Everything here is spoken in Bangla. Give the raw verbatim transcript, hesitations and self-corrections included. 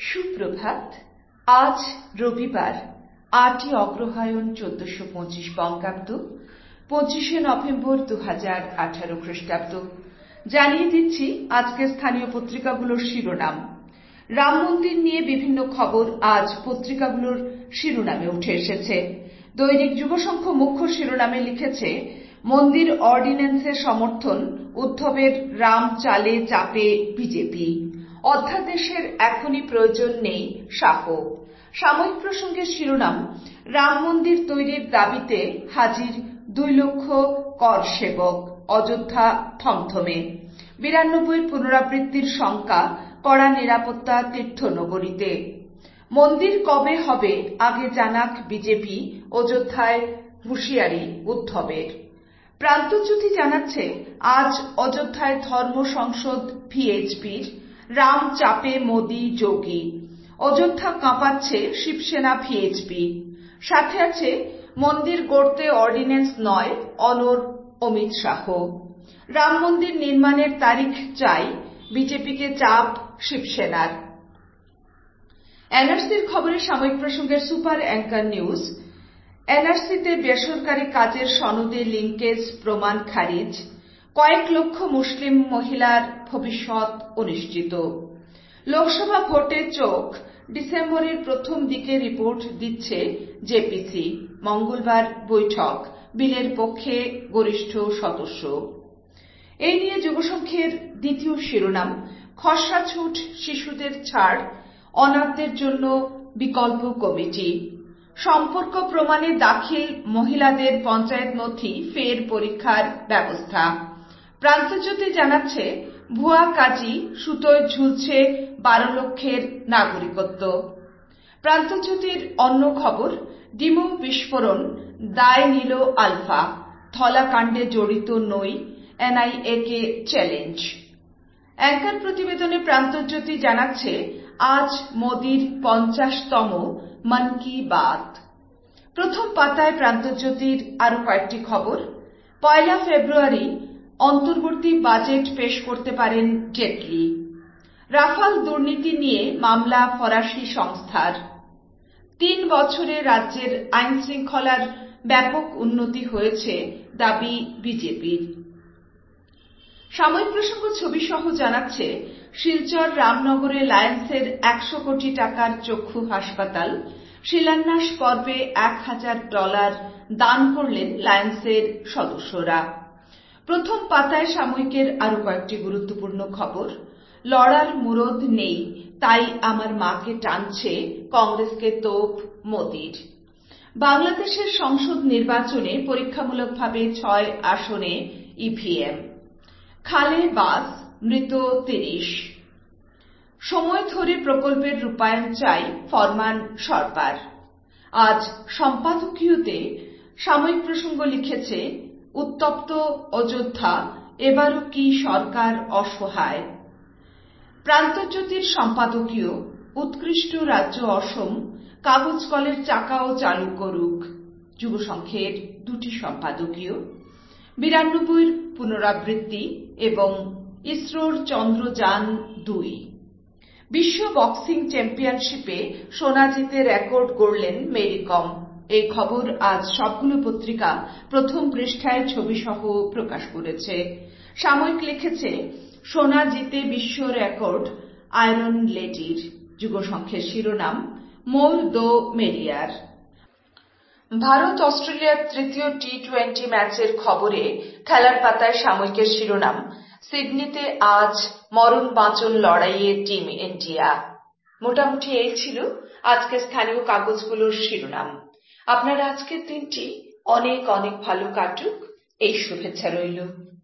সুপ্রভাত। আজ রবিবার আটই অগ্রহায়ণ চোদ্দশো পঁচিশ বঙ্গাব্দ, পঁচিশে নভেম্বর দু হাজার আঠারো খ্রিস্টাব্দ। জানিয়ে দিচ্ছি আজকের স্থানীয় পত্রিকাগুলোর শিরোনাম। রাম মন্দির নিয়ে বিভিন্ন খবর আজ পত্রিকাগুলোর শিরোনামে উঠে এসেছে। দৈনিক যুবসংঘ মুখ্য শিরোনামে লিখেছে, মন্দির অর্ডিন্যান্সের সমর্থন, উদ্ধবের রাম চালে চাপে বিজেপি। অধ্যাদেশের এখনই প্রয়োজন নেই শাহ। সাময়িক প্রসঙ্গের শিরোনাম, রাম মন্দির তৈরির দাবিতে হাজির দুই লক্ষ কর সেবক, অযোধ্যা থমথমে। বিরানব্বইয়ের পুনরাবৃত্তির শঙ্কা, কড়া নিরাপত্তা তীর্থনগরীতে। মন্দির কবে হবে আগে জানাক বিজেপি, অযোধ্যায় হুঁশিয়ারি উদ্ধবের। প্রান্তজ্যোতি জানাচ্ছে, আজ অযোধ্যায় ধর্ম সংসদ ভিএইচপির, রাম চাপে মোদি যোগী। অযোধ্যা কাঁপাচ্ছে শিবসেনা ভিএইচপি। সাথে আছে, মন্দির গড়তে অর্ডিন্যান্স নয়, অনড় অমিত শাহ। রাম মন্দির নির্মাণের তারিখ চাই, বিজেপিকে চাপ শিবসেনার। এনআরসির খবরে সাময়িক প্রসঙ্গের সুপার অ্যাঙ্কার নিউজ। এনআরসিতে বেসরকারি কাজের সনদে লিঙ্কেজ প্রমাণ খারিজ, কয়েক লক্ষ মুসলিম মহিলার ভবিষ্যৎ অনিশ্চিত। লোকসভা ভোটে চোখ, ডিসেম্বরের প্রথম দিকে রিপোর্ট দিচ্ছে জেপিসি। মঙ্গলবার বৈঠক, বিলের পক্ষে গরিষ্ঠ সদস্য। এই নিয়ে যুবসংঘের দ্বিতীয় শিরোনাম, খসড়া ছুট, শিশুদের ছাড়, অনাথদের জন্য বিকল্প কমিটি। সম্পর্ক প্রমাণে দাখিল মহিলাদের পঞ্চায়েত নথি ফের পরীক্ষার ব্যবস্থা। প্রান্তজ্যোতি জানাচ্ছে, ভুয়া কাজী সুতোয় ঝুলছে বারো লক্ষের নাগরিকত্ব। প্রান্তজ্যোতির অন্য খবর, ডিমো বিস্ফোরণ দায় নিল আলফা, ধলাকাণ্ডে জড়িত নই, এনআইএ কে চ্যালেঞ্জ। অ্যাঙ্কার প্রতিবেদনে প্রান্তজ্যোতি জানাচ্ছে, আজ মোদির পঞ্চাশতম মন কি বাত। প্রথম পাতায় প্রান্তজ্যোতির আরো কয়েকটি খবর। পয়লা ফেব্রুয়ারি অন্তর্বর্তী বাজেট পেশ করতে পারেন জেটলি। রাফাল দুর্নীতি নিয়ে মামলা ফরাসি সংস্থার। তিন বছরে রাজ্যের আইন শৃঙ্খলার ব্যাপক উন্নতি হয়েছে, দাবি বিজেপির। সাময়িক প্রসঙ্গ ছবি সহ জানাচ্ছে, শিলচর রামনগরে লায়েন্সের একশো কোটি টাকার চক্ষু হাসপাতাল। শিলান্যাস পর্বে এক হাজার ডলার দান করলেন লায়েন্সের সদস্যরা। প্রথম পাতায় সাময়িকের আরো কয়েকটি গুরুত্বপূর্ণ খবর। লড়ার মুরদ নেই, তাই আমার মাকে টানছে, কংগ্রেসকে তোপ মোদির। বাংলাদেশের সংসদ নির্বাচনে পরীক্ষামূলকভাবে ছয় আসনে ইভিএম। খালে বাস, মৃত তিরিশ। সময় ধরে প্রকল্পের রূপায়ণ চাই, ফরমান সরকার। আজ সম্পাদকীয়তে সাময়িক প্রসঙ্গ লিখেছে, উত্তপ্ত অযোধ্যা, এবারও কি সরকার অসহায়। প্রান্তজ্যোতির সম্পাদকীয়, উৎকৃষ্ট রাজ্য অসম, কাগজ কলের চাকাও চালু করুক। যুবসংঘের দুটি সম্পাদকীয়। বিরানব্বইয়ের পুনরাবৃত্তি এবং ইসরোর চন্দ্রযান দুই। বিশ্ব বক্সিং চ্যাম্পিয়নশিপে সোনা জিতে রেকর্ড গড়লেন মেরি কম। এই খবর আজ সবগুলো পত্রিকা প্রথম পৃষ্ঠায় ছবি সহ প্রকাশ করেছে। সাময়িক লিখেছে, সোনা জিতে বিশ্ব রেকর্ড আয়রন লেডির। যুবসংঘের শিরোনাম, মোল দো মেরিয়ার। ভারত অস্ট্রেলিয়ার তৃতীয় টি টোয়েন্টি ম্যাচের খবরে খেলার পাতায় সাময়িকের শিরোনাম, সিডনিতে আজ মরণ বাঁচন লড়াইয়ে টিম ইন্ডিয়া। মোটামুটি এই ছিল আজকে স্থানীয় কাগজগুলোর শিরোনাম। আপনার আজকের দিনটি অনেক অনেক ভালো কাটুক, এই শুভেচ্ছা রইল।